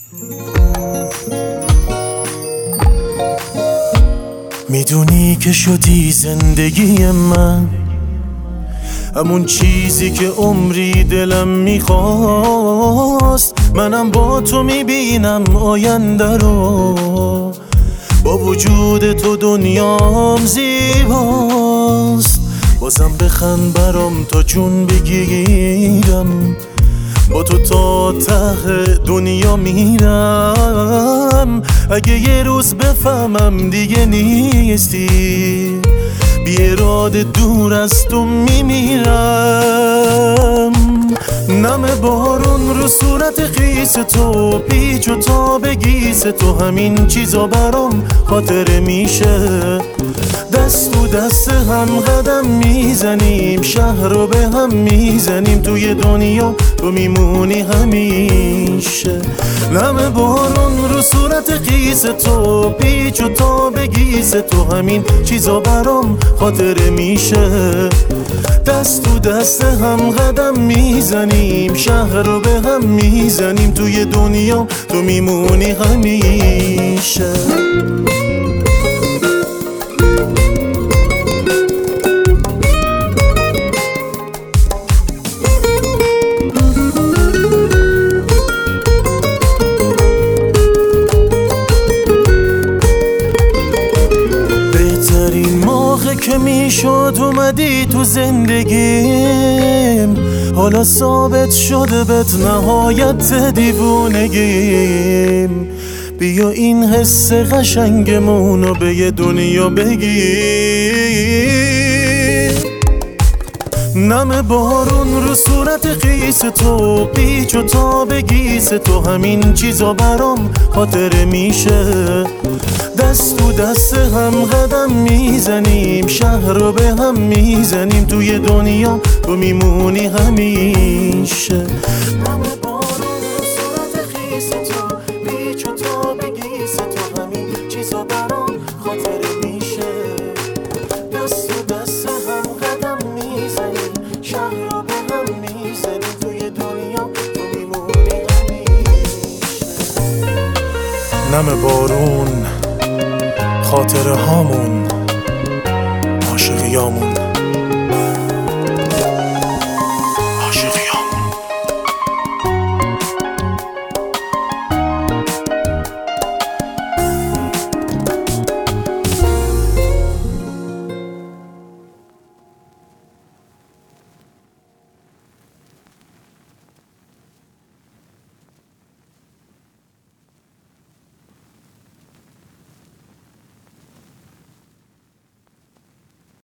میدونی که شدی زندگی من، همون چیزی که عمری دلم میخواست. منم با تو میبینم آینده رو، با وجود تو دنیام زیباست. بازم بخند برام تا جون بگیرم، با تو تا ته دنیا میرم. اگه یه روز بفهمم دیگه نیستی، بی اراده دور از تو میمیرم. نم بارون رو صورت خیس تو، پیچ و تاب گیس تو، همین چیزا برام خاطره میشه. دست تو دست هم قدم میزنیم، شهر رو به هم میزنیم، توی دنیا تو میمونی همیشه. نم بارون رو صورت خیس تو، پیچ و تاب گیس تو، همین چیزا برام خاطره میشه. دست تو دست هم قدم میزنیم، شهر رو به هم میزنیم، توی دنیا تو میمونی همیشه. بهترین موقع که میشد اومدی تو زندگیم، حالا ثابت شده بهت نهایت دیوونگیم. بیا این حس قشنگمونو به یه دنیا بگیر. نم بارون رو صورت خیس تو، پیچ و تاب گیس تو، همین چیزا برام خاطره میشه. دست تو دست هم قدم میزنیم، شهر رو به هم میزنیم، توی دنیا تو میمونی همیشه. نم بارون رو صورت خیس تو، پیچ و تاب گیس تو، همین چیزا برام خاطره میشه. دست تو دست هم قدم میزنیم، شهر رو به هم میزنیم، توی دنیا تو میمونی همیشه. نم بارون، خاطره هامون، عاشقیامون.